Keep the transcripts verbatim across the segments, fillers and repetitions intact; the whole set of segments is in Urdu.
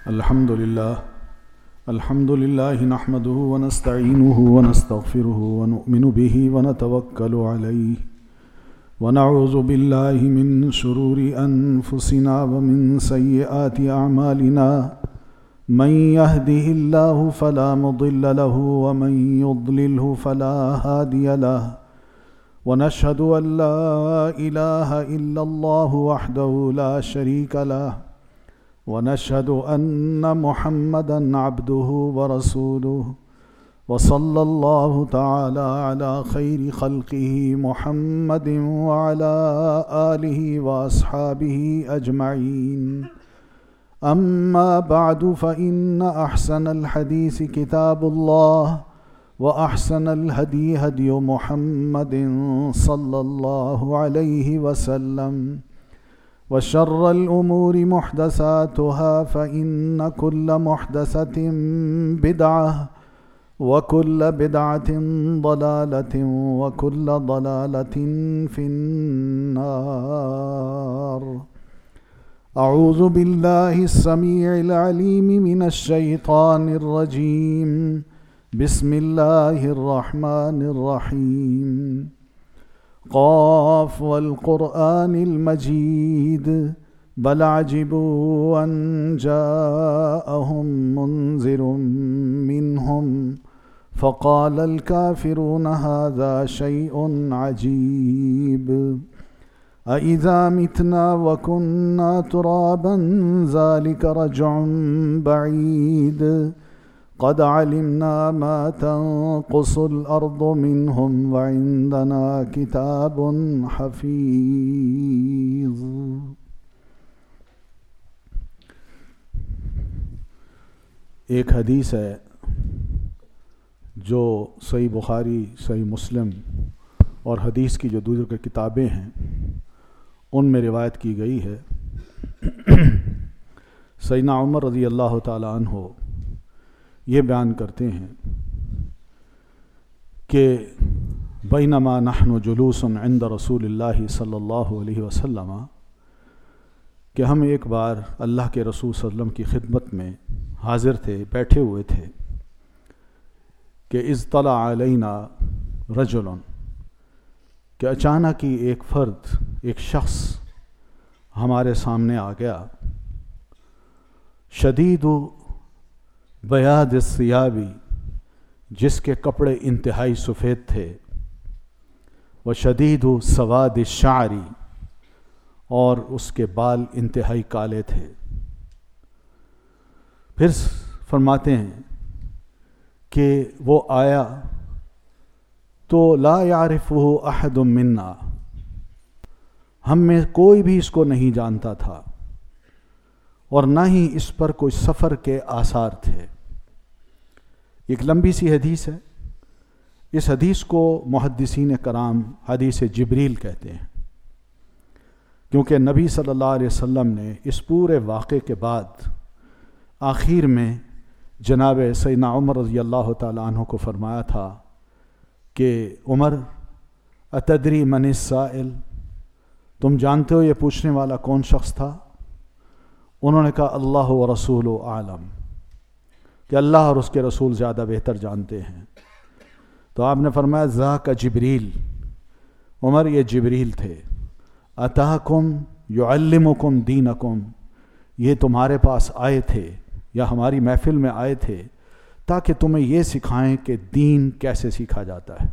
الحمد لله الحمد لله نحمده ونستعينه ونستغفره ونؤمن به ونتوكل عليه ونعوذ بالله من شرور أنفسنا ومن سيئات أعمالنا من يهده الله فلا مضل له ومن يضلله فلا هادي له ونشهد أن لا إله إلا الله وحده لا شريك له ونشهد أن محمدًا عبده ورسوله وصلى الله تعالى على خير خلقه محمد وعلى آله وأصحابه أجمعين أما بعد فإن أحسن الحديث كتاب الله وأحسن الهدي هدي محمد صلى الله عليه وسلم وشر الأمور محدثاتها فإن كل محدثة بدعة وكل بدعة ضلالة وكل ضلالة في النار. أعوذ بالله السميع العليم من الشيطان الرجيم. بسم الله الرحمن الرحيم. قاف والقرآن المجيد بل عجبوا أن جاءهم منذر منهم فقال الكافرون هذا شيء عجيب أإذا متنا وكنا ترابا ذلك رجع بعيد قد علمنا ما تنقص الأرض منهم وعندنا كتاب حفيظ. ایک حدیث ہے جو صحیح بخاری، صحیح مسلم اور حدیث کی جو دوسری کتابیں ہیں ان میں روایت کی گئی ہے. سیدنا عمر رضی اللہ تعالی عنہ یہ بیان کرتے ہیں کہ بینما نحن جلوس عند رسول اللہ صلی اللہ علیہ وسلم، کہ ہم ایک بار اللہ کے رسول صلی اللہ علیہ وسلم کی خدمت میں حاضر تھے، بیٹھے ہوئے تھے کہ اذ طلع علینا رجل، کہ اچانک ہی ایک فرد، ایک شخص ہمارے سامنے آ گیا. شدید بیاض الثیابی، جس کے کپڑے انتہائی سفید تھے، و شدید سواد الشعری، اور اس کے بال انتہائی کالے تھے. پھر فرماتے ہیں کہ وہ آیا تو لا یعرفہ احد منا، ہم میں کوئی بھی اس کو نہیں جانتا تھا اور نہ ہی اس پر کوئی سفر کے آثار تھے. ایک لمبی سی حدیث ہے. اس حدیث کو محدثین کرام حدیث جبریل کہتے ہیں، کیونکہ نبی صلی اللہ علیہ وسلم نے اس پورے واقعے کے بعد آخر میں جناب سیدنا عمر رضی اللہ تعالی عنہ کو فرمایا تھا کہ عمر اتدری من السائل، تم جانتے ہو یہ پوچھنے والا کون شخص تھا؟ انہوں نے کہا اللہ و رسول عالم، کہ اللہ اور اس کے رسول زیادہ بہتر جانتے ہیں. تو آپ نے فرمایا ذاک جبریل، عمر یہ جبریل تھے. اتاکم یعلمکم دینکم، یہ تمہارے پاس آئے تھے یا ہماری محفل میں آئے تھے تاکہ تمہیں یہ سکھائیں کہ دین کیسے سیکھا جاتا ہے.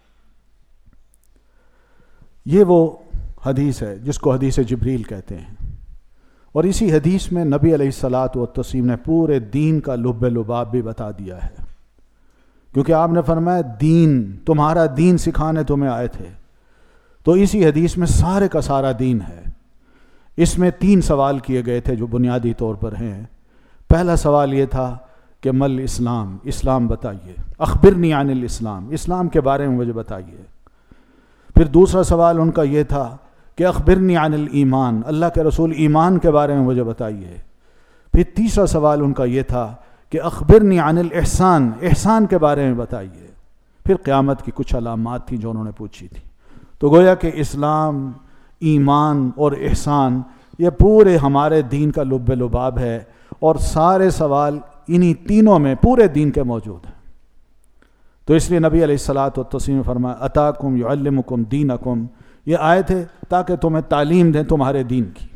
یہ وہ حدیث ہے جس کو حدیث جبریل کہتے ہیں. اور اسی حدیث میں نبی علیہ الصلاۃ والتسلیم نے پورے دین کا لب لباب بھی بتا دیا ہے، کیونکہ آپ نے فرمایا دین، تمہارا دین سکھانے تمہیں آئے تھے. تو اسی حدیث میں سارے کا سارا دین ہے. اس میں تین سوال کیے گئے تھے جو بنیادی طور پر ہیں. پہلا سوال یہ تھا کہ مل اسلام، اسلام بتائیے، اخبرنی عن الاسلام، اسلام کے بارے میں مجھے بتائیے. پھر دوسرا سوال ان کا یہ تھا کہ اخبرنی عن الایمان، اللہ کے رسول ایمان کے بارے میں مجھے بتائیے. پھر تیسرا سوال ان کا یہ تھا کہ اخبرنی عن الاحسان، احسان کے بارے میں بتائیے. پھر قیامت کی کچھ علامات تھیں جو انہوں نے پوچھی تھی. تو گویا کہ اسلام، ایمان اور احسان یہ پورے ہمارے دین کا لب لباب ہے، اور سارے سوال انہی تینوں میں پورے دین کے موجود ہیں. تو اس لیے نبی علیہ الصلاۃ والتسلیم نے فرمایا اتاکم یعلمکم دینکم، یہ آئے تھے تاکہ تمہیں تعلیم دیں تمہارے دین کی.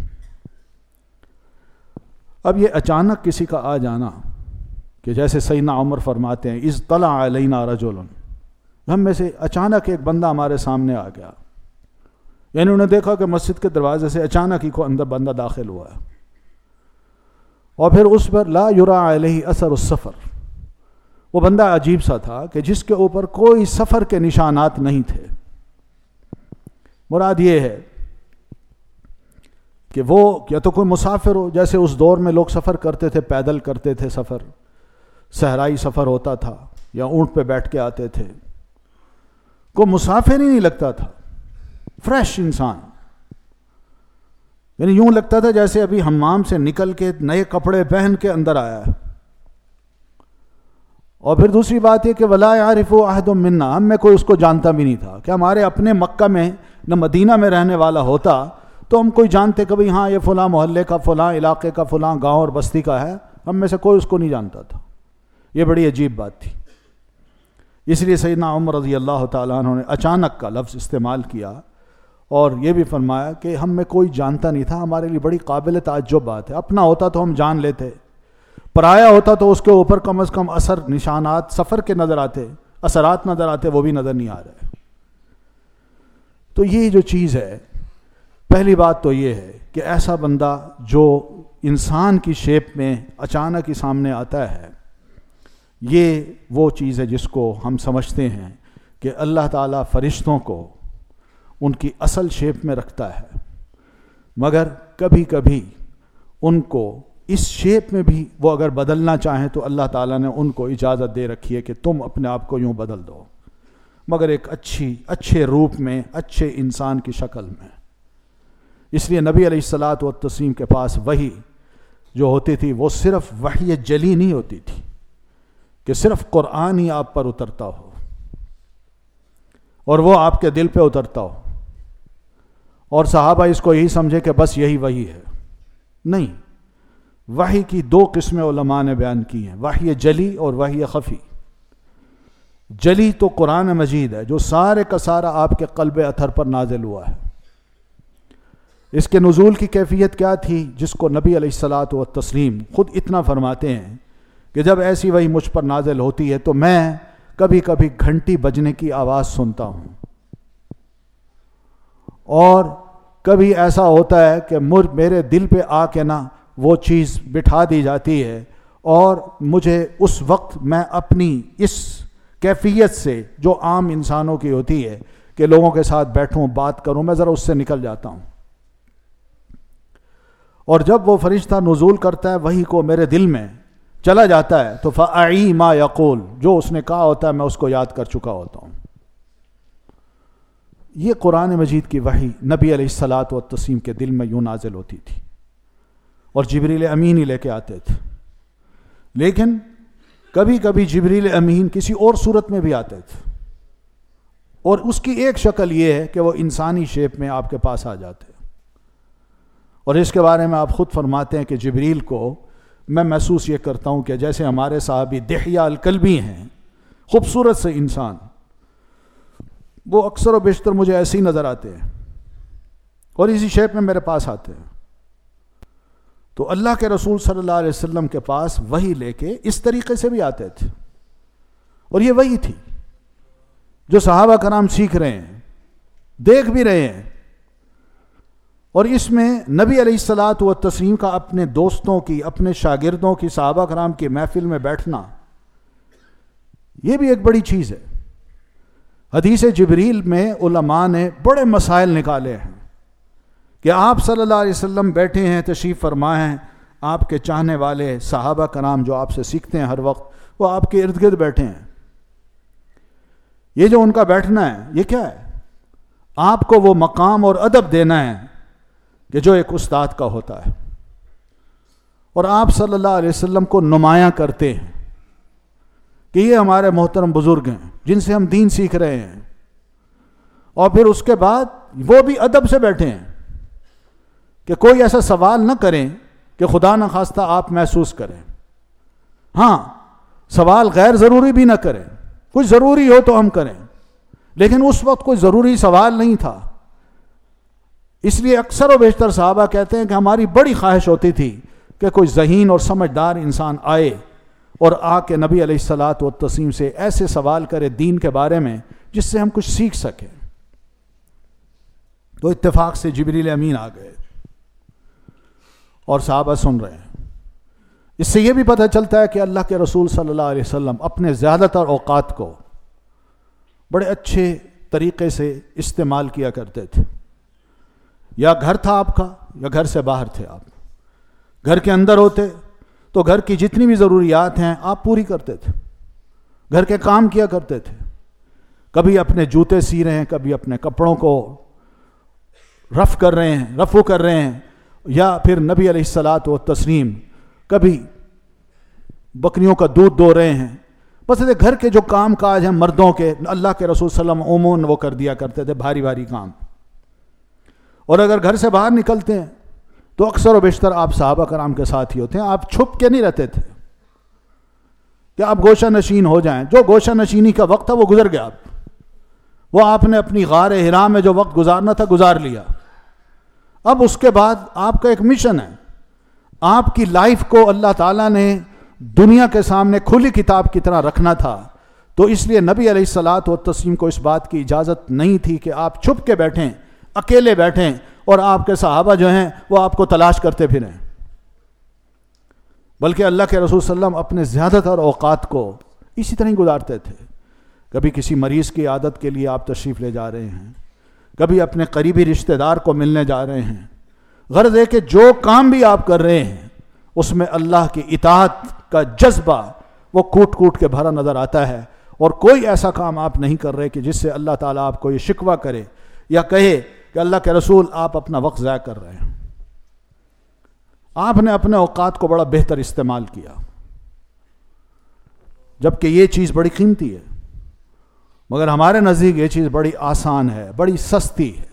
اب یہ اچانک کسی کا آ جانا کہ جیسے سیدنا عمر فرماتے ہیں اذ طلع علینا رجل، ہم میں سے اچانک ایک بندہ ہمارے سامنے آ گیا، یعنی انہوں نے دیکھا کہ مسجد کے دروازے سے اچانک ہی کو اندر بندہ داخل ہوا ہے، اور پھر اس پر لا یرا علیہ اثر السفر، وہ بندہ عجیب سا تھا کہ جس کے اوپر کوئی سفر کے نشانات نہیں تھے. مراد یہ ہے کہ وہ یا تو کوئی مسافر ہو، جیسے اس دور میں لوگ سفر کرتے تھے، پیدل کرتے تھے سفر، صحرائی سفر ہوتا تھا یا اونٹ پہ بیٹھ کے آتے تھے، کوئی مسافر ہی نہیں لگتا تھا، فریش انسان، یعنی یوں لگتا تھا جیسے ابھی حمام سے نکل کے نئے کپڑے پہن کے اندر آیا ہے. اور پھر دوسری بات یہ کہ ولا یعرف احد منا، ہم میں کوئی اس کو جانتا بھی نہیں تھا، کہ ہمارے اپنے مکہ میں نہ مدینہ میں رہنے والا ہوتا تو ہم کوئی جانتے کہ بھئی ہاں یہ فلاں محلے کا، فلاں علاقے کا، فلاں گاؤں اور بستی کا ہے، ہم میں سے کوئی اس کو نہیں جانتا تھا. یہ بڑی عجیب بات تھی. اس لیے سیدنا عمر رضی اللہ تعالیٰ عنہ نے اچانک کا لفظ استعمال کیا اور یہ بھی فرمایا کہ ہم میں کوئی جانتا نہیں تھا. ہمارے لیے بڑی قابل تعجب بات ہے. اپنا ہوتا تو ہم جان لیتے، پرایا ہوتا تو اس کے اوپر کم از کم اثر نشانات سفر کے نظر آتے، اثرات نظر آتے، وہ بھی نظر نہیں آ رہے. تو یہ جو چیز ہے، پہلی بات تو یہ ہے کہ ایسا بندہ جو انسان کی شیپ میں اچانک ہی سامنے آتا ہے، یہ وہ چیز ہے جس کو ہم سمجھتے ہیں کہ اللہ تعالیٰ فرشتوں کو ان کی اصل شیپ میں رکھتا ہے، مگر کبھی کبھی ان کو اس شیپ میں بھی وہ اگر بدلنا چاہیں تو اللہ تعالیٰ نے ان کو اجازت دے رکھی ہے کہ تم اپنے آپ کو یوں بدل دو، مگر ایک اچھی اچھے روپ میں، اچھے انسان کی شکل میں. اس لیے نبی علیہ الصلاۃ والتسلیم کے پاس وحی جو ہوتی تھی وہ صرف وحی جلی نہیں ہوتی تھی کہ صرف قرآن ہی آپ پر اترتا ہو اور وہ آپ کے دل پہ اترتا ہو اور صحابہ اس کو یہی سمجھے کہ بس یہی وحی ہے. نہیں، وحی کی دو قسمیں علماء نے بیان کی ہیں، وحی جلی اور وحی خفی. جلی تو قرآن مجید ہے جو سارے کا سارا آپ کے قلب اطہر پر نازل ہوا ہے. اس کے نزول کی کیفیت کیا تھی جس کو نبی علیہ الصلاۃ والتسلیم خود اتنا فرماتے ہیں کہ جب ایسی وحی مجھ پر نازل ہوتی ہے تو میں کبھی کبھی گھنٹی بجنے کی آواز سنتا ہوں، اور کبھی ایسا ہوتا ہے کہ مجھ میرے دل پہ آ کے نا وہ چیز بٹھا دی جاتی ہے، اور مجھے اس وقت میں اپنی اس کیفیت سے جو عام انسانوں کی ہوتی ہے کہ لوگوں کے ساتھ بیٹھوں بات کروں، میں ذرا اس سے نکل جاتا ہوں. اور جب وہ فرشتہ نزول کرتا ہے وحی کو میرے دل میں چلا جاتا ہے تو فَأَعِي مَا يَقُولُ، جو اس نے کہا ہوتا ہے میں اس کو یاد کر چکا ہوتا ہوں. یہ قرآن مجید کی وحی نبی علیہ الصلاۃ والتسلیم کے دل میں یوں نازل ہوتی تھی اور جبریل امین ہی لے کے آتے تھے. لیکن کبھی کبھی جبریل امین کسی اور صورت میں بھی آتے تھے، اور اس کی ایک شکل یہ ہے کہ وہ انسانی شیپ میں آپ کے پاس آ جاتے ہیں. اور اس کے بارے میں آپ خود فرماتے ہیں کہ جبریل کو میں محسوس یہ کرتا ہوں کہ جیسے ہمارے صحابی دحیہ الکلبی ہیں، خوبصورت سے انسان، وہ اکثر و بیشتر مجھے ایسے ہی نظر آتے ہیں اور اسی شیپ میں میرے پاس آتے ہیں. تو اللہ کے رسول صلی اللہ علیہ وسلم کے پاس وحی لے کے اس طریقے سے بھی آتے تھے، اور یہ وہی تھی جو صحابہ کرام سیکھ رہے ہیں، دیکھ بھی رہے ہیں. اور اس میں نبی علیہ الصلاۃ والتسلیم کا اپنے دوستوں کی، اپنے شاگردوں کی، صحابہ کرام کی محفل میں بیٹھنا، یہ بھی ایک بڑی چیز ہے. حدیث جبریل میں علماء نے بڑے مسائل نکالے ہیں کہ آپ صلی اللہ علیہ وسلم بیٹھے ہیں، تشریف فرما ہیں، آپ کے چاہنے والے صحابہ کرام جو آپ سے سیکھتے ہیں ہر وقت، وہ آپ کے ارد گرد بیٹھے ہیں. یہ جو ان کا بیٹھنا ہے یہ کیا ہے؟ آپ کو وہ مقام اور ادب دینا ہے کہ جو ایک استاد کا ہوتا ہے، اور آپ صلی اللہ علیہ وسلم کو نمایاں کرتے ہیں کہ یہ ہمارے محترم بزرگ ہیں جن سے ہم دین سیکھ رہے ہیں. اور پھر اس کے بعد وہ بھی ادب سے بیٹھے ہیں کہ کوئی ایسا سوال نہ کریں کہ کہ خدا نہ خواستہ آپ محسوس کریں. ہاں سوال غیر ضروری بھی نہ کریں, کچھ ضروری ہو تو ہم کریں, لیکن اس وقت کوئی ضروری سوال نہیں تھا. اس لیے اکثر و بیشتر صحابہ کہتے ہیں کہ ہماری بڑی خواہش ہوتی تھی کہ کوئی ذہین اور سمجھدار انسان آئے اور آ کے نبی علیہ الصلاۃ والتسلیم سے ایسے سوال کرے دین کے بارے میں جس سے ہم کچھ سیکھ سکیں. تو اتفاق سے جبریل امین آ گئے اور صحابہ سن رہے ہیں. اس سے یہ بھی پتہ چلتا ہے کہ اللہ کے رسول صلی اللہ علیہ وسلم اپنے زیادہ تر اوقات کو بڑے اچھے طریقے سے استعمال کیا کرتے تھے. یا گھر تھا آپ کا یا گھر سے باہر تھے آپ. گھر کے اندر ہوتے تو گھر کی جتنی بھی ضروریات ہیں آپ پوری کرتے تھے, گھر کے کام کیا کرتے تھے. کبھی اپنے جوتے سی رہے ہیں, کبھی اپنے کپڑوں کو رف کر رہے ہیں رفو کر رہے ہیں, یا پھر نبی علیہ الصلاۃ والتسلیم کبھی بکریوں کا دودھ دو رہے ہیں. بس گھر کے جو کام کاج ہیں مردوں کے, اللہ کے رسول صلی اللہ علیہ وسلم عموماً وہ کر دیا کرتے تھے, بھاری بھاری کام. اور اگر گھر سے باہر نکلتے ہیں تو اکثر و بیشتر آپ صحابہ کرام کے ساتھ ہی ہوتے ہیں. آپ چھپ کے نہیں رہتے تھے کہ آپ گوشہ نشین ہو جائیں. جو گوشہ نشینی کا وقت تھا وہ گزر گیا. آپ وہ آپ نے اپنی غار حرا میں جو وقت گزارنا تھا گزار لیا. اب اس کے بعد آپ کا ایک مشن ہے. آپ کی لائف کو اللہ تعالیٰ نے دنیا کے سامنے کھلی کتاب کی طرح رکھنا تھا. تو اس لیے نبی علیہ الصلاۃ والتسلیم کو اس بات کی اجازت نہیں تھی کہ آپ چھپ کے بیٹھیں, اکیلے بیٹھیں اور آپ کے صحابہ جو ہیں وہ آپ کو تلاش کرتے پھریں. بلکہ اللہ کے رسول صلی اللہ علیہ وسلم اپنے زیادہ تر اوقات کو اسی طرح ہی گزارتے تھے. کبھی کسی مریض کی عادت کے لیے آپ تشریف لے جا رہے ہیں, کبھی اپنے قریبی رشتہ دار کو ملنے جا رہے ہیں. غرض ہے کہ جو کام بھی آپ کر رہے ہیں اس میں اللہ کی اطاعت کا جذبہ وہ کوٹ کوٹ کے بھرا نظر آتا ہے. اور کوئی ایسا کام آپ نہیں کر رہے کہ جس سے اللہ تعالیٰ آپ کو یہ شکوہ کرے یا کہے کہ اللہ کے رسول آپ اپنا وقت ضائع کر رہے ہیں. آپ نے اپنے اوقات کو بڑا بہتر استعمال کیا, جبکہ یہ چیز بڑی قیمتی ہے. مگر ہمارے نزدیک یہ چیز بڑی آسان ہے, بڑی سستی ہے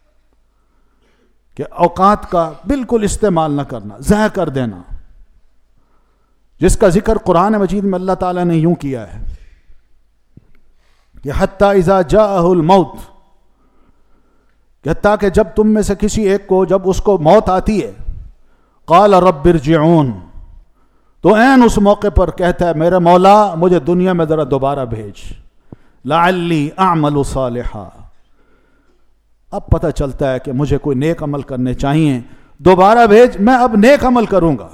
کہ اوقات کا بالکل استعمال نہ کرنا, ضائع کر دینا, جس کا ذکر قرآن مجید میں اللہ تعالیٰ نے یوں کیا ہے کہ حتیٰ اذا جاءہ الموت, کہ حتیٰ کہ جب تم میں سے کسی ایک کو جب اس کو موت آتی ہے, قال رب ارجعون, تو عین اس موقع پر کہتا ہے میرے مولا مجھے دنیا میں ذرا دوبارہ بھیج, لعلی اعمل صالحا, اب پتہ چلتا ہے کہ مجھے کوئی نیک عمل کرنے چاہیے, دوبارہ بھیج, میں اب نیک عمل کروں گا.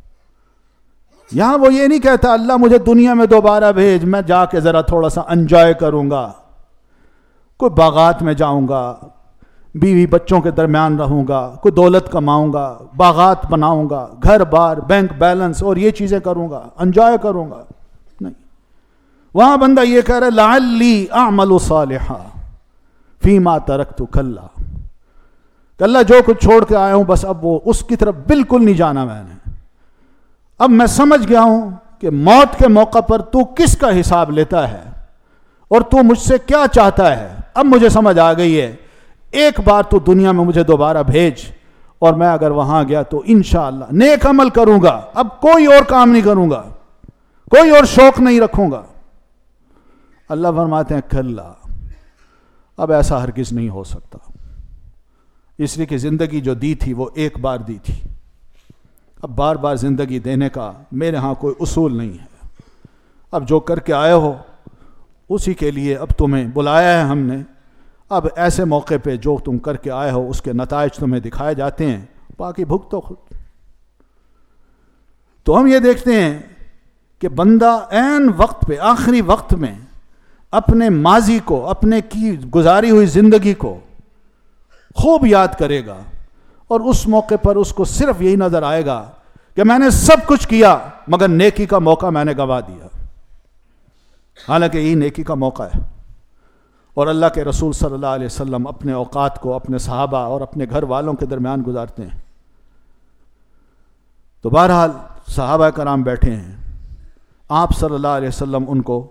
یہاں وہ یہ نہیں کہتا اللہ مجھے دنیا میں دوبارہ بھیج, میں جا کے ذرا تھوڑا سا انجوائے کروں گا, کوئی باغات میں جاؤں گا, بیوی بچوں کے درمیان رہوں گا, کوئی دولت کماؤں گا, باغات بناؤں گا, گھر بار بینک بیلنس اور یہ چیزیں کروں گا, انجوائے کروں گا. نہیں, وہاں بندہ یہ کہہ رہا ہے لعلی اعمل صالحا فیما ترکت کلا, کہ اللہ جو کچھ چھوڑ کے آیا ہوں بس اب وہ اس کی طرف بالکل نہیں جانا میں نے. اب میں سمجھ گیا ہوں کہ موت کے موقع پر تو کس کا حساب لیتا ہے اور تو مجھ سے کیا چاہتا ہے. اب مجھے سمجھ آ گئی ہے, ایک بار تو دنیا میں مجھے دوبارہ بھیج, اور میں اگر وہاں گیا تو انشاءاللہ نیک عمل کروں گا, اب کوئی اور کام نہیں کروں گا, کوئی اور شوق نہیں رکھوں گا. اللہ فرماتے ہیں کلا, اب ایسا ہرگز نہیں ہو سکتا, اس لیے کہ زندگی جو دی تھی وہ ایک بار دی تھی. اب بار بار زندگی دینے کا میرے ہاں کوئی اصول نہیں ہے. اب جو کر کے آئے ہو اسی کے لیے اب تمہیں بلایا ہے ہم نے. اب ایسے موقع پہ جو تم کر کے آئے ہو اس کے نتائج تمہیں دکھائے جاتے ہیں, باقی بھگتو خود. تو ہم یہ دیکھتے ہیں کہ بندہ عین وقت پہ, آخری وقت میں اپنے ماضی کو, اپنے کی گزاری ہوئی زندگی کو خوب یاد کرے گا, اور اس موقع پر اس کو صرف یہی نظر آئے گا کہ میں نے سب کچھ کیا مگر نیکی کا موقع میں نے گنوا دیا. حالانکہ یہی نیکی کا موقع ہے. اور اللہ کے رسول صلی اللہ علیہ وسلم اپنے اوقات کو اپنے صحابہ اور اپنے گھر والوں کے درمیان گزارتے ہیں. تو بہرحال صحابہ کرام بیٹھے ہیں, آپ صلی اللہ علیہ وسلم ان کو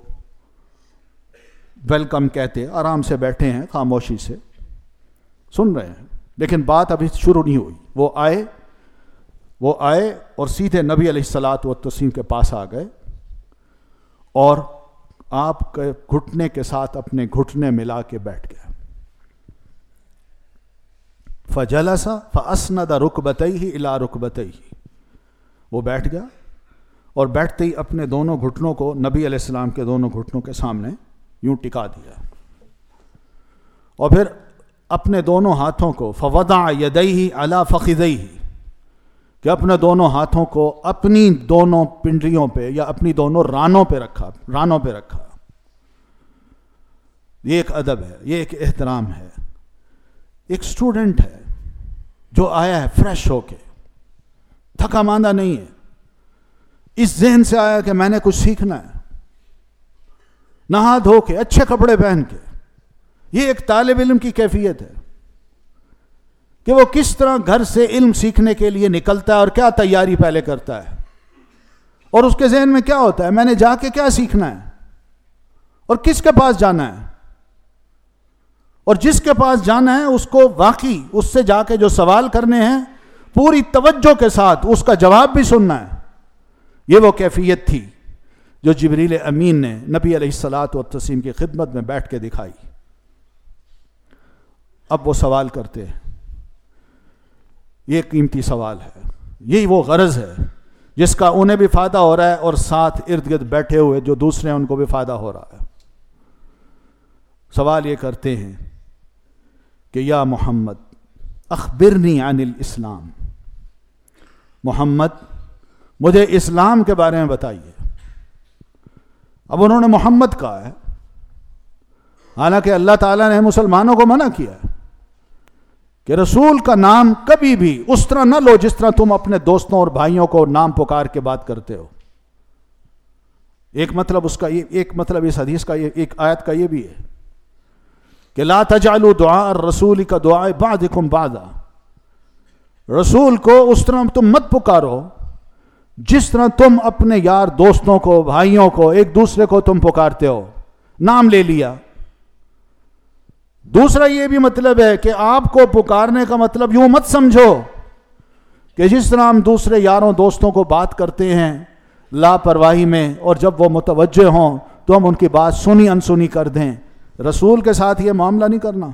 ویلکم کہتے, آرام سے بیٹھے ہیں, خاموشی سے سن رہے ہیں, لیکن بات ابھی شروع نہیں ہوئی. وہ آئے, وہ آئے اور سیدھے نبی علیہ الصلاۃ والتسلیم کے پاس آ گئے اور آپ کے گھٹنے کے ساتھ اپنے گھٹنے ملا کے بیٹھ گیا. فجلس فاسند رکبتیہ الی رکبتیہ، وہ بیٹھ گیا اور بیٹھتے ہی اپنے دونوں گھٹنوں کو نبی علیہ السلام کے دونوں گھٹنوں کے سامنے یوں ٹکا دیا، اور پھر اپنے دونوں ہاتھوں کو فوضع یدیہ علی فخذیہ، کہ اپنے دونوں ہاتھوں کو اپنی دونوں پنڈلیوں پہ یا اپنی دونوں رانوں پہ رکھا رانوں پہ رکھا. یہ ایک ادب ہے، یہ ایک احترام ہے. ایک اسٹوڈنٹ ہے جو آیا ہے فریش ہو کے، تھکا ماندہ نہیں ہے، اس ذہن سے آیا کہ میں نے کچھ سیکھنا ہے، نہا دھو کے اچھے کپڑے پہن کے. یہ ایک طالب علم کی کیفیت ہے کہ وہ کس طرح گھر سے علم سیکھنے کے لیے نکلتا ہے اور کیا تیاری پہلے کرتا ہے، اور اس کے ذہن میں کیا ہوتا ہے، میں نے جا کے کیا سیکھنا ہے اور کس کے پاس جانا ہے، اور جس کے پاس جانا ہے اس کو واقعی اس سے جا کے جو سوال کرنے ہیں پوری توجہ کے ساتھ اس کا جواب بھی سننا ہے. یہ وہ کیفیت تھی جو جبریل امین نے نبی علیہ الصلاۃ والتسلیم کی خدمت میں بیٹھ کے دکھائی. اب وہ سوال کرتے ہیں، یہ قیمتی سوال ہے، یہی وہ غرض ہے جس کا انہیں بھی فائدہ ہو رہا ہے اور ساتھ ارد گرد بیٹھے ہوئے جو دوسرے ہیں ان کو بھی فائدہ ہو رہا ہے. سوال یہ کرتے ہیں کہ یا محمد اخبرنی عن الاسلام، محمد مجھے اسلام کے بارے میں بتائیے. اب انہوں نے محمد کہا ہے، حالانکہ اللہ تعالیٰ نے مسلمانوں کو منع کیا ہے کہ رسول کا نام کبھی بھی اس طرح نہ لو جس طرح تم اپنے دوستوں اور بھائیوں کو نام پکار کے بات کرتے ہو. ایک مطلب اس کا یہ ایک مطلب اس حدیث کا یہ ایک آیت کا یہ بھی ہے کہ لا تجعلوا دعاء الرسول کا دعاء بعضکم بعضا، رسول کو اس طرح تم مت پکارو جس طرح تم اپنے یار دوستوں کو بھائیوں کو ایک دوسرے کو تم پکارتے ہو، نام لے لیا. دوسرا یہ بھی مطلب ہے کہ آپ کو پکارنے کا مطلب یوں مت سمجھو کہ جس طرح ہم دوسرے یاروں دوستوں کو بات کرتے ہیں لاپرواہی میں، اور جب وہ متوجہ ہوں تو ہم ان کی بات سنی انسنی کر دیں. رسول کے ساتھ یہ معاملہ نہیں کرنا.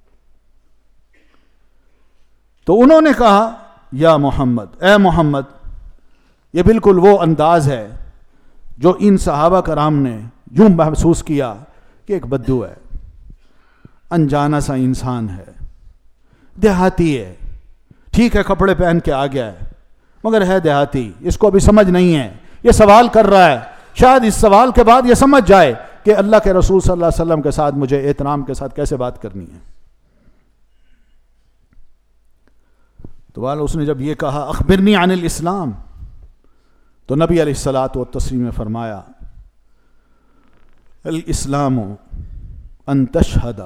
تو انہوں نے کہا یا محمد، اے محمد. یہ بالکل وہ انداز ہے جو ان صحابہ کرام نے یوں محسوس کیا کہ ایک بدو ہے، انجانا سا انسان ہے، دیہاتی ہے، ٹھیک ہے کپڑے پہن کے آ گیا ہے مگر ہے دیہاتی، اس کو ابھی سمجھ نہیں ہے، یہ سوال کر رہا ہے، شاید اس سوال کے بعد یہ سمجھ جائے کہ اللہ کے رسول صلی اللہ علیہ وسلم کے ساتھ مجھے احترام کے ساتھ کیسے بات کرنی ہے. تو والا اس نے جب یہ کہا اخبرنی عن الاسلام، تو نبی علیہ الصلاۃ والتسلیم نے فرمایا الاسلام ان تشہد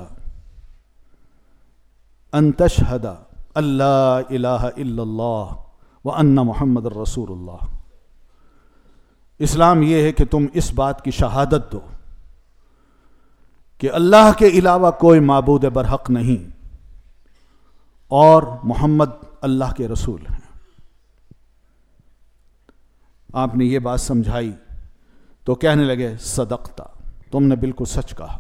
ان تشہد اللہ الہ الا اللہ وان محمد الرسول اللہ. اسلام یہ ہے کہ تم اس بات کی شہادت دو کہ اللہ کے علاوہ کوئی معبود برحق نہیں اور محمد اللہ کے رسول ہیں. آپ نے یہ بات سمجھائی تو کہنے لگے صدقتا، تم نے بالکل سچ کہا.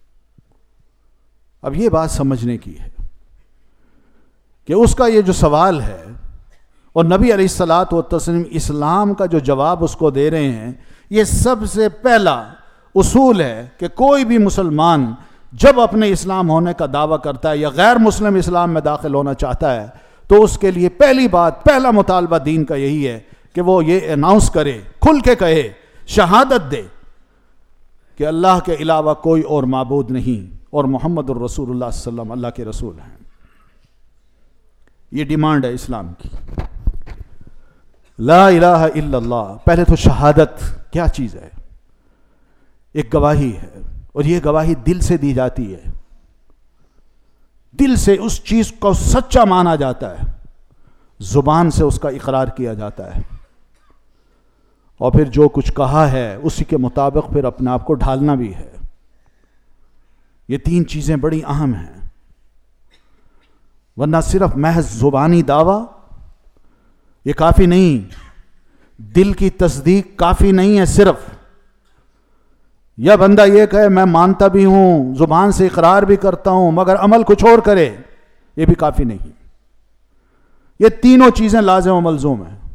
اب یہ بات سمجھنے کی ہے کہ اس کا یہ جو سوال ہے اور نبی علیہ الصلاۃ والتسلیم اسلام کا جو جواب اس کو دے رہے ہیں، یہ سب سے پہلا اصول ہے کہ کوئی بھی مسلمان جب اپنے اسلام ہونے کا دعویٰ کرتا ہے یا غیر مسلم اسلام میں داخل ہونا چاہتا ہے تو اس کے لیے پہلی بات، پہلا مطالبہ دین کا یہی ہے کہ وہ یہ اناؤنس کرے، کھل کے کہے، شہادت دے کہ اللہ کے علاوہ کوئی اور معبود نہیں اور محمد الرسول اللہ صلی اللہ علیہ وسلم اللہ کے رسول ہیں. یہ ڈیمانڈ ہے اسلام کی. لا الہ الا اللہ، پہلے تو شہادت کیا چیز ہے؟ ایک گواہی ہے، اور یہ گواہی دل سے دی جاتی ہے، دل سے اس چیز کو سچا مانا جاتا ہے، زبان سے اس کا اقرار کیا جاتا ہے، اور پھر جو کچھ کہا ہے اسی کے مطابق پھر اپنے آپ کو ڈھالنا بھی ہے. یہ تین چیزیں بڑی اہم ہیں، ورنہ صرف محض زبانی دعویٰ یہ کافی نہیں، دل کی تصدیق کافی نہیں ہے صرف، یا بندہ یہ کہے میں مانتا بھی ہوں، زبان سے اقرار بھی کرتا ہوں، مگر عمل کچھ اور کرے، یہ بھی کافی نہیں۔ یہ تینوں چیزیں لازم و ملزوم ہیں،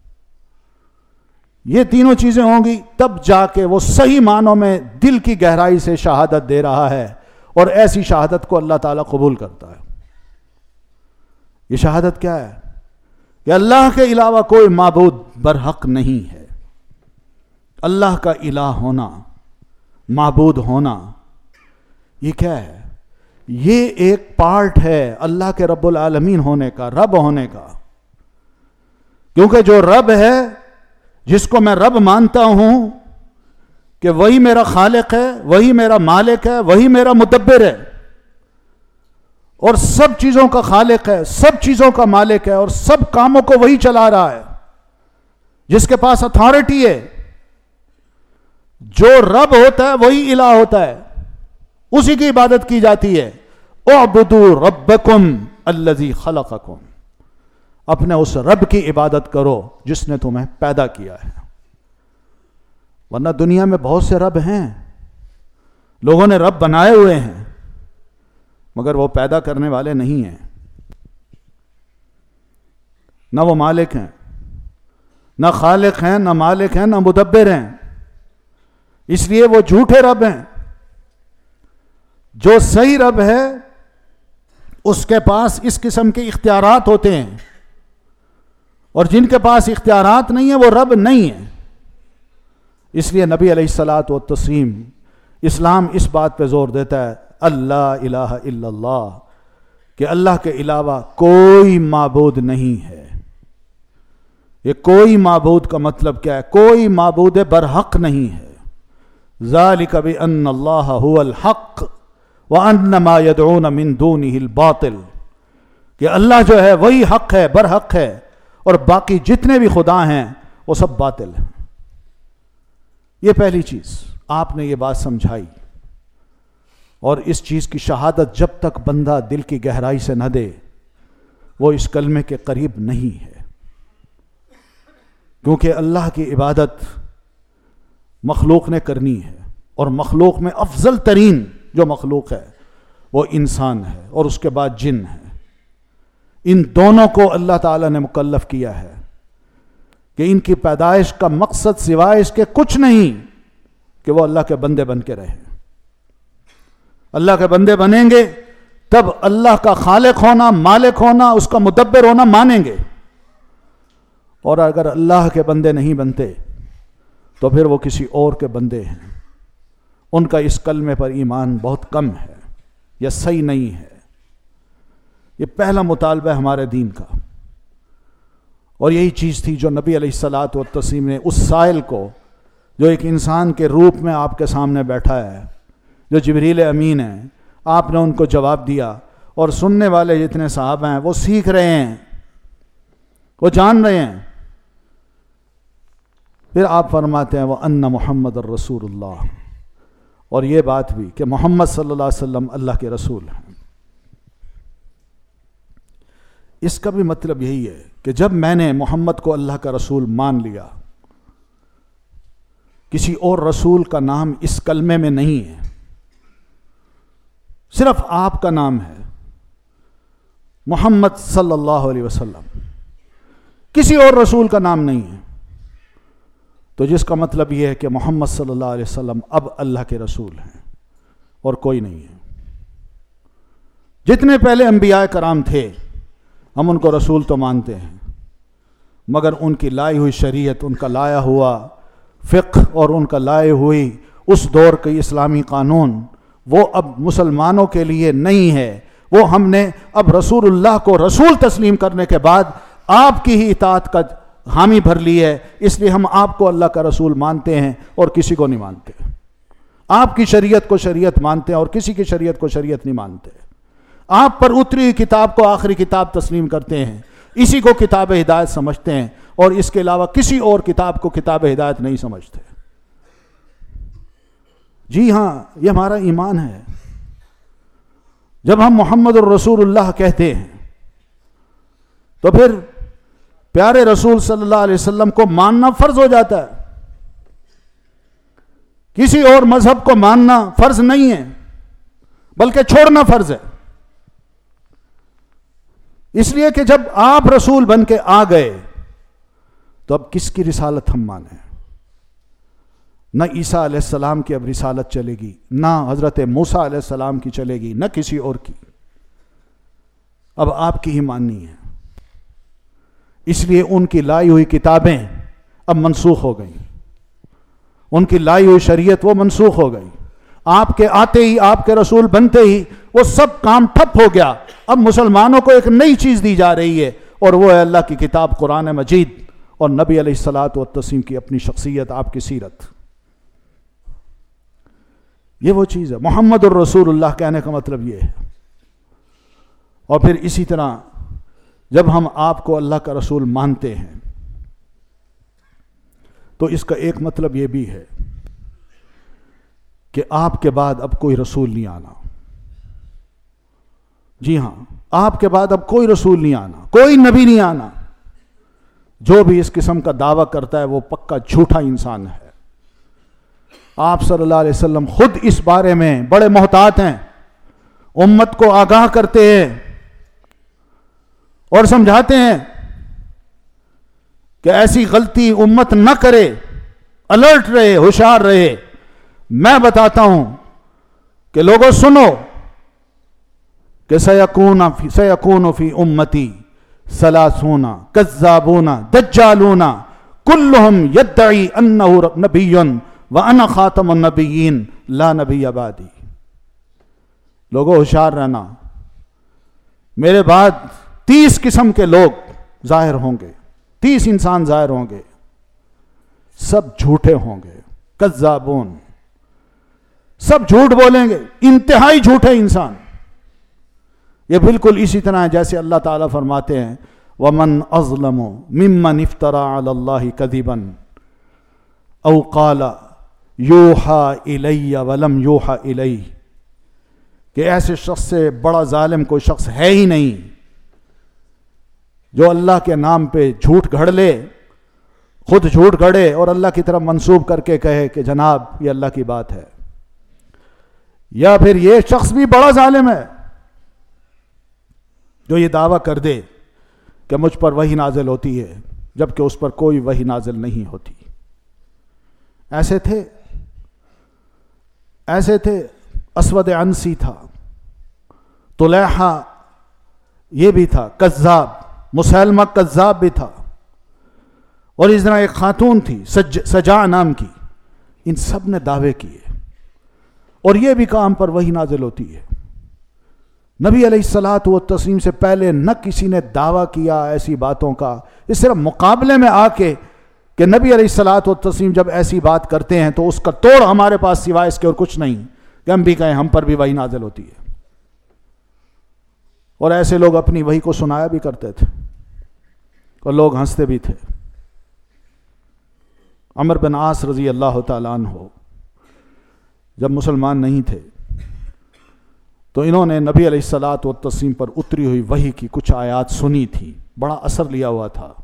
یہ تینوں چیزیں ہوں گی تب جا کے وہ صحیح معنوں میں دل کی گہرائی سے شہادت دے رہا ہے، اور ایسی شہادت کو اللہ تعالیٰ قبول کرتا ہے۔ یہ شہادت کیا ہے؟ کہ اللہ کے علاوہ کوئی معبود برحق نہیں ہے۔ اللہ کا الہ ہونا، معبود ہونا، یہ کیا ہے؟ یہ ایک پارٹ ہے اللہ کے رب العالمین ہونے کا، رب ہونے کا۔ کیونکہ جو رب ہے، جس کو میں رب مانتا ہوں کہ وہی میرا خالق ہے، وہی میرا مالک ہے، وہی میرا مدبر ہے، اور سب چیزوں کا خالق ہے، سب چیزوں کا مالک ہے، اور سب کاموں کو وہی چلا رہا ہے، جس کے پاس اتھارٹی ہے۔ جو رب ہوتا ہے وہی الہ ہوتا ہے، اسی کی عبادت کی جاتی ہے۔ اعبدوا ربکم الذی خلقکم، اپنے اس رب کی عبادت کرو جس نے تمہیں پیدا کیا ہے۔ ورنہ دنیا میں بہت سے رب ہیں، لوگوں نے رب بنائے ہوئے ہیں، مگر وہ پیدا کرنے والے نہیں ہیں، نہ وہ مالک ہیں، نہ خالق ہیں، نہ مالک ہیں، نہ مدبر ہیں، اس لیے وہ جھوٹے رب ہیں۔ جو صحیح رب ہے اس کے پاس اس قسم کے اختیارات ہوتے ہیں، اور جن کے پاس اختیارات نہیں ہیں وہ رب نہیں ہے۔ اس لیے نبی علیہ الصلاۃ والتسلیم اسلام اس بات پہ زور دیتا ہے، اللہ الہ الا اللہ، کہ اللہ کے علاوہ کوئی معبود نہیں ہے۔ یہ کوئی معبود کا مطلب کیا ہے؟ کوئی معبود برحق نہیں ہے۔ ذالک بأن اللہ هو الحق وأن ما يدعون من دونه الباطل، کہ اللہ جو ہے وہی حق ہے، برحق ہے، اور باقی جتنے بھی خدا ہیں وہ سب باطل ہیں۔ یہ پہلی چیز آپ نے یہ بات سمجھائی، اور اس چیز کی شہادت جب تک بندہ دل کی گہرائی سے نہ دے وہ اس کلمے کے قریب نہیں ہے، کیونکہ اللہ کی عبادت مخلوق نے کرنی ہے، اور مخلوق میں افضل ترین جو مخلوق ہے وہ انسان ہے، اور اس کے بعد جن ہے۔ ان دونوں کو اللہ تعالیٰ نے مکلف کیا ہے کہ ان کی پیدائش کا مقصد سوائے اس کے کچھ نہیں کہ وہ اللہ کے بندے بن کے رہیں۔ اللہ کے بندے بنیں گے تب اللہ کا خالق ہونا، مالک ہونا، اس کا مدبر ہونا مانیں گے، اور اگر اللہ کے بندے نہیں بنتے تو پھر وہ کسی اور کے بندے ہیں، ان کا اس کلمے پر ایمان بہت کم ہے یا صحیح نہیں ہے۔ یہ پہلا مطالبہ ہے ہمارے دین کا، اور یہی چیز تھی جو نبی علیہ الصلاۃ والتسلیم نے اس سائل کو، جو ایک انسان کے روپ میں آپ کے سامنے بیٹھا ہے، جو جبریل امین ہے، آپ نے ان کو جواب دیا، اور سننے والے جتنے صحابہ ہیں وہ سیکھ رہے ہیں، وہ جان رہے ہیں۔ پھر آپ فرماتے ہیں وَأَنَّ مُحَمَّدَ الرَّسُولُ اللَّهِ، اور یہ بات بھی کہ محمد صلی اللہ علیہ وسلم اللہ کے رسول ہیں۔ اس کا بھی مطلب یہی ہے کہ جب میں نے محمد کو اللہ کا رسول مان لیا، کسی اور رسول کا نام اس کلمے میں نہیں ہے، صرف آپ کا نام ہے محمد صلی اللہ علیہ وسلم، کسی اور رسول کا نام نہیں ہے، تو جس کا مطلب یہ ہے کہ محمد صلی اللہ علیہ وسلم اب اللہ کے رسول ہیں اور کوئی نہیں ہے۔ جتنے پہلے انبیاء کرام تھے ہم ان کو رسول تو مانتے ہیں، مگر ان کی لائی ہوئی شریعت، ان کا لایا ہوا فقہ اور ان کا لائے ہوئی اس دور کے اسلامی قانون وہ اب مسلمانوں کے لیے نہیں ہے۔ وہ ہم نے اب رسول اللہ کو رسول تسلیم کرنے کے بعد آپ کی ہی اطاعت کا حامی بھر لی ہے، اس لیے ہم آپ کو اللہ کا رسول مانتے ہیں اور کسی کو نہیں مانتے۔ آپ کی شریعت کو شریعت مانتے ہیں اور کسی کی شریعت کو شریعت نہیں مانتے۔ آپ پر اتری ہوئی کتاب کو آخری کتاب تسلیم کرتے ہیں، اسی کو کتاب ہدایت سمجھتے ہیں، اور اس کے علاوہ کسی اور کتاب کو کتاب ہدایت نہیں سمجھتے۔ جی ہاں، یہ ہمارا ایمان ہے۔ جب ہم محمد الرسول اللہ کہتے ہیں تو پھر پیارے رسول صلی اللہ علیہ وسلم کو ماننا فرض ہو جاتا ہے. کسی اور مذہب کو ماننا فرض نہیں ہے بلکہ چھوڑنا فرض ہے. اس لیے کہ جب آپ رسول بن کے آ گئے تو اب کس کی رسالت ہم مانیں؟ نہ عیسیٰ علیہ السلام کی اب رسالت چلے گی، نہ حضرت موسیٰ علیہ السلام کی چلے گی، نہ کسی اور کی. اب آپ کی ہی ماننی ہے. اس لیے ان کی لائی ہوئی کتابیں اب منسوخ ہو گئیں، ان کی لائی ہوئی شریعت وہ منسوخ ہو گئی. آپ کے آتے ہی، آپ کے رسول بنتے ہی وہ سب کام ٹھپ ہو گیا. اب مسلمانوں کو ایک نئی چیز دی جا رہی ہے اور وہ ہے اللہ کی کتاب قرآن مجید اور نبی علیہ الصلاۃ والتسلیم کی اپنی شخصیت، آپ کی سیرت. یہ وہ چیز ہے. محمد الرسول اللہ کہنے کا مطلب یہ ہے. اور پھر اسی طرح جب ہم آپ کو اللہ کا رسول مانتے ہیں تو اس کا ایک مطلب یہ بھی ہے کہ آپ کے بعد اب کوئی رسول نہیں آنا. جی ہاں، آپ کے بعد اب کوئی رسول نہیں آنا، کوئی نبی نہیں آنا. جو بھی اس قسم کا دعویٰ کرتا ہے وہ پکا جھوٹا انسان ہے. آپ صلی اللہ علیہ وسلم خود اس بارے میں بڑے محتاط ہیں، امت کو آگاہ کرتے ہیں اور سمجھاتے ہیں کہ ایسی غلطی امت نہ کرے، الرٹ رہے، ہوشیار رہے. میں بتاتا ہوں کہ لوگوں سنو کہ سیکون فی سیکون فی امتی ثلاثون کذابون دجالون کلہم یدعی انہ نبی وانا خاتم النبیین لا نبی بعدی. لوگوں ہوشیار رہنا، میرے بعد تیس قسم کے لوگ ظاہر ہوں گے، تیس انسان ظاہر ہوں گے، سب جھوٹے ہوں گے. کذابون، سب جھوٹ بولیں گے، انتہائی جھوٹے انسان. یہ بالکل اسی طرح جیسے اللہ تعالیٰ فرماتے ہیں وَمَنْ أَظْلَمُ مِمَّنِ افْتَرَى عَلَى اللَّهِ كَذِبًا أَوْ قَالَ يُوحَى إِلَيَّ وَلَمْ يُوحَى إِلَيْهِ. کہ ایسے شخص سے بڑا ظالم کوئی شخص ہے ہی نہیں جو اللہ کے نام پہ جھوٹ گھڑ لے، خود جھوٹ گھڑے اور اللہ کی طرف منسوب کر کے کہے کہ جناب یہ اللہ کی بات ہے. یا پھر یہ شخص بھی بڑا ظالم ہے جو یہ دعویٰ کر دے کہ مجھ پر وحی نازل ہوتی ہے جبکہ اس پر کوئی وحی نازل نہیں ہوتی. ایسے تھے ایسے تھے اسود عنسی تھا، طلیحہ یہ بھی تھا کذاب، مسیلمہ کذاب بھی تھا، اور اس طرح ایک خاتون تھی سج سجا نام کی. ان سب نے دعوے کیے اور یہ بھی کام پر وحی نازل ہوتی ہے. نبی علیہ الصلاۃ والتسلیم سے پہلے نہ کسی نے دعویٰ کیا ایسی باتوں کا. اس طرح مقابلے میں آ کے کہ نبی علیہ الصلاۃ والتسلیم جب ایسی بات کرتے ہیں تو اس کا توڑ ہمارے پاس سوائے اس کے اور کچھ نہیں کہ ہم بھی کہیں ہم پر بھی وحی نازل ہوتی ہے. اور ایسے لوگ اپنی وحی کو سنایا بھی کرتے تھے اور لوگ ہنستے بھی تھے. عمر بن عاص رضی اللہ تعالیٰ عنہ جب مسلمان نہیں تھے تو انہوں نے نبی علیہ الصلاۃ والتسلیم پر اتری ہوئی وحی کی کچھ آیات سنی تھی، بڑا اثر لیا ہوا تھا.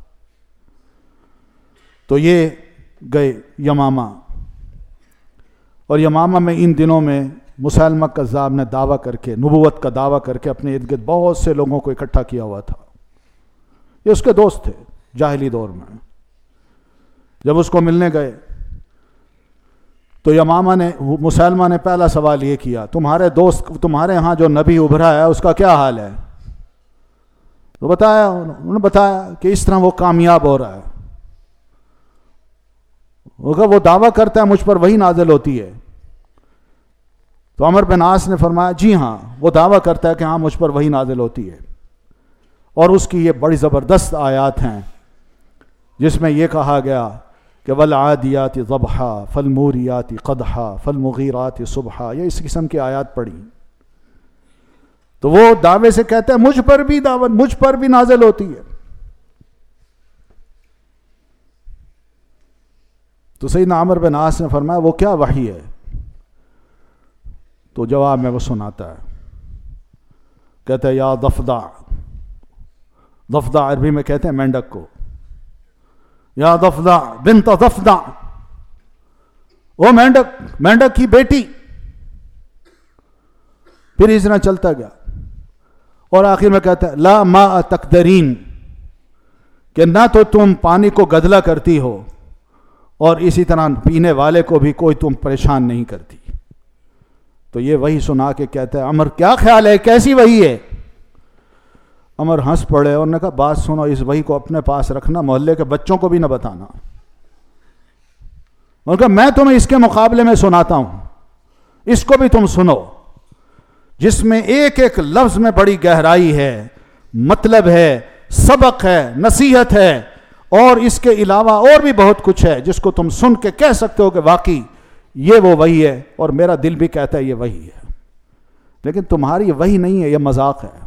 تو یہ گئے یمامہ، اور یمامہ میں ان دنوں میں مسیلمہ کذاب نے دعویٰ کر کے، نبوت کا دعویٰ کر کے اپنے ارد گرد بہت سے لوگوں کو اکٹھا کیا ہوا تھا. یہ اس کے دوست تھے جاہلی دور میں. جب اس کو ملنے گئے تو یمامہ نے مسیلمہ نے پہلا سوال یہ کیا تمہارے دوست تمہارے ہاں جو نبی ابھرا ہے اس کا کیا حال ہے؟ تو بتایا انہوں نے بتایا کہ اس طرح وہ کامیاب ہو رہا ہے. وہ دعویٰ کرتا ہے مجھ پر وحی نازل ہوتی ہے. تو عمر بن عاص نے فرمایا جی ہاں وہ دعویٰ کرتا ہے کہ ہاں مجھ پر وحی نازل ہوتی ہے. اور اس کی یہ بڑی زبردست آیات ہیں جس میں یہ کہا گیا کہ والعادیات ضبحا فالموریات قدحا فالمغیرات صبحا. یہ اس قسم کی آیات پڑھی. تو وہ دعوے سے کہتے ہیں مجھ پر بھی دعوت مجھ پر بھی نازل ہوتی ہے. تو سیدنا عمر بن عاص نے فرمایا وہ کیا وحی ہے؟ تو جواب میں وہ سناتا ہے، کہتا ہے یا ضفدع. ضفدع عربی میں کہتے ہیں مینڈک کو. یا ضفدع بنت ضفدع، وہ مینڈک مینڈک کی بیٹی. پھر اس طرح چلتا گیا اور آخر میں کہتا ہے لا ماء تقدرین، کہ نہ تو تم پانی کو گدلا کرتی ہو اور اسی طرح پینے والے کو بھی کوئی تم پریشان نہیں کرتی. تو یہ وہی سنا کے کہتا ہے عمر کیا خیال ہے، کیسی وہی ہے؟ عمر ہنس پڑے اور نے کہا بات سنو، اس وہی کو اپنے پاس رکھنا، محلے کے بچوں کو بھی نہ بتانا. اور کہا میں تمہیں اس کے مقابلے میں سناتا ہوں، اس کو بھی تم سنو، جس میں ایک ایک لفظ میں بڑی گہرائی ہے، مطلب ہے، سبق ہے، نصیحت ہے، اور اس کے علاوہ اور بھی بہت کچھ ہے جس کو تم سن کے کہہ سکتے ہو کہ واقعی یہ وہ وہی ہے، اور میرا دل بھی کہتا ہے یہ وہی ہے. لیکن تمہاری وہی نہیں ہے، یہ مذاق ہے.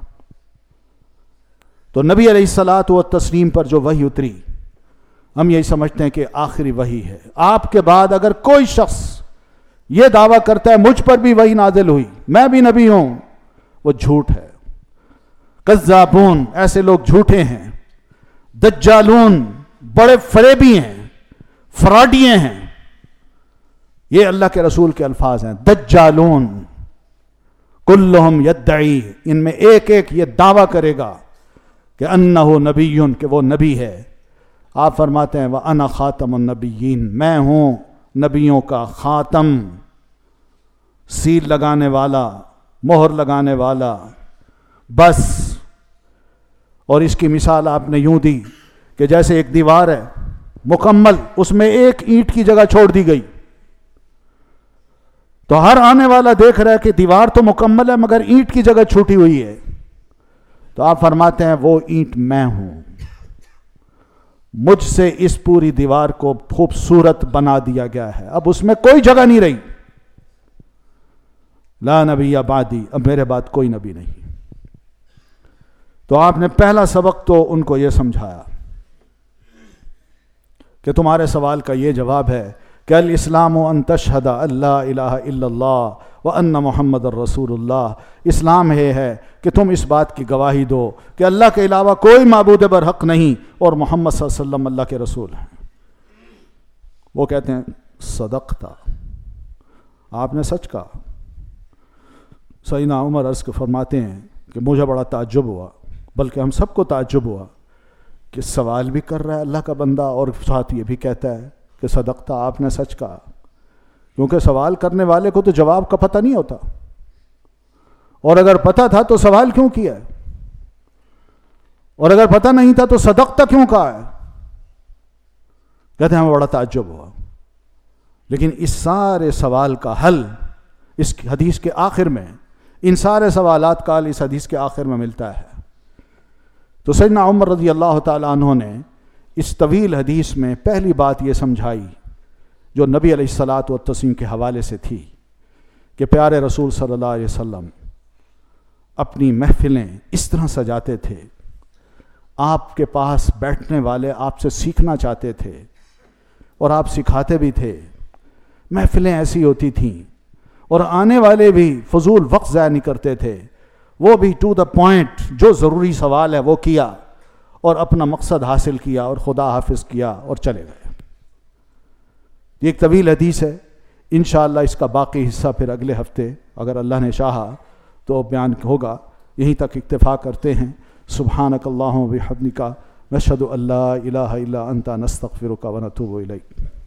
تو نبی علیہ الصلاۃ والتسلیم پر جو وحی اتری، ہم یہی سمجھتے ہیں کہ آخری وحی ہے. آپ کے بعد اگر کوئی شخص یہ دعویٰ کرتا ہے مجھ پر بھی وحی نازل ہوئی، میں بھی نبی ہوں، وہ جھوٹ ہے. کذابون، ایسے لوگ جھوٹے ہیں. دجالون، بڑے فریبی ہیں، فراڈیے ہیں. یہ اللہ کے رسول کے الفاظ ہیں. دجالون کلہم یدعی، ان میں ایک ایک یہ دعویٰ کرے گا کہ انہو نبیٌ، کہ وہ نبی ہے. آپ فرماتے ہیں وَأَنَا خَاتَمُ النَّبِيِّينَ، میں ہوں نبیوں کا خاتم، سیل لگانے والا، مہر لگانے والا. بس. اور اس کی مثال آپ نے یوں دی کہ جیسے ایک دیوار ہے مکمل، اس میں ایک اینٹ کی جگہ چھوڑ دی گئی، تو ہر آنے والا دیکھ رہا ہے کہ دیوار تو مکمل ہے مگر اینٹ کی جگہ چھوٹی ہوئی ہے. تو آپ فرماتے ہیں وہ اینٹ میں ہوں، مجھ سے اس پوری دیوار کو خوبصورت بنا دیا گیا ہے، اب اس میں کوئی جگہ نہیں رہی. لا نبی بعدی، اب میرے بعد کوئی نبی نہیں. تو آپ نے پہلا سبق تو ان کو یہ سمجھایا کہ تمہارے سوال کا یہ جواب ہے کہ الاسلام ان تشہد اللہ الہ الا اللہ وان محمد الرسول اللہ. اسلام یہ ہے کہ تم اس بات کی گواہی دو کہ اللہ کے علاوہ کوئی معبود برحق نہیں اور محمد صلی اللہ علیہ وسلم اللہ کے رسول ہیں. وہ کہتے ہیں صدقتا، آپ نے سچ کہا. سیدنا عمر عرض کے فرماتے ہیں کہ مجھے بڑا تعجب ہوا، بلکہ ہم سب کو تعجب ہوا کہ سوال بھی کر رہا ہے اللہ کا بندہ اور ساتھ یہ بھی کہتا ہے کہ صدقتا، آپ نے سچ کہا. کیونکہ سوال کرنے والے کو تو جواب کا پتہ نہیں ہوتا، اور اگر پتہ تھا تو سوال کیوں کیا ہے، اور اگر پتہ نہیں تھا تو صدقتا کیوں کہا ہے. کہتے ہیں ہمیں بڑا تعجب ہوا. لیکن اس سارے سوال کا حل اس حدیث کے آخر میں، ان سارے سوالات کا حل اس حدیث کے آخر میں ملتا ہے. تو سیدنا عمر رضی اللہ تعالیٰ عنہ نے اس طویل حدیث میں پہلی بات یہ سمجھائی جو نبی علیہ الصلاۃ والتسلیم کے حوالے سے تھی کہ پیارے رسول صلی اللہ علیہ وسلم اپنی محفلیں اس طرح سجاتے تھے، آپ کے پاس بیٹھنے والے آپ سے سیکھنا چاہتے تھے اور آپ سکھاتے بھی تھے. محفلیں ایسی ہوتی تھیں اور آنے والے بھی فضول وقت ضائع نہیں کرتے تھے، وہ بھی ٹو دا پوائنٹ، جو ضروری سوال ہے وہ کیا اور اپنا مقصد حاصل کیا اور خدا حافظ کیا اور چلے گئے. یہ ایک طویل حدیث ہے، انشاءاللہ اس کا باقی حصہ پھر اگلے ہفتے اگر اللہ نے چاہا تو بیان ہوگا. یہیں تک اکتفا کرتے ہیں. سبحانک اللہم و بحمدک، نشہد ان لا الہ الا انت، نستغفرک و نتوب الیک.